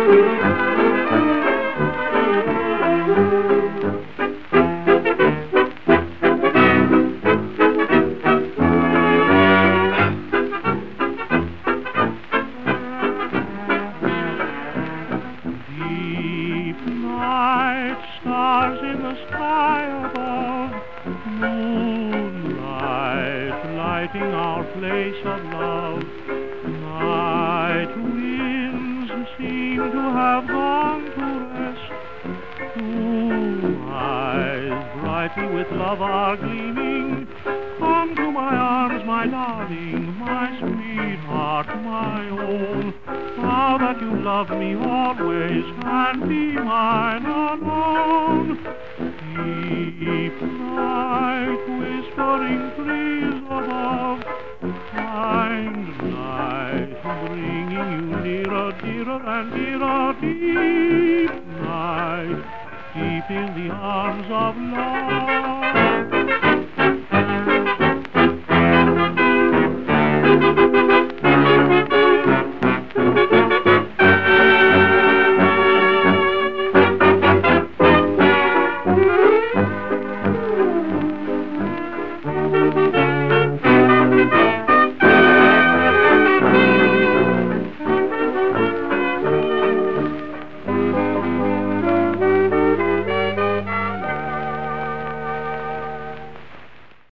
Night, stars in the sky above, moonlight lighting our place of love. Night winds seem to have gone to rest. Two eyes brightly with love are gleaming. Come to my arms, my darling, my sweetheart, my own. Now that you love me always and be mine alone. Deep night, whispering trees above, kind night, bringing you nearer, dearer and dearer. Deep night, deep in the arms of love.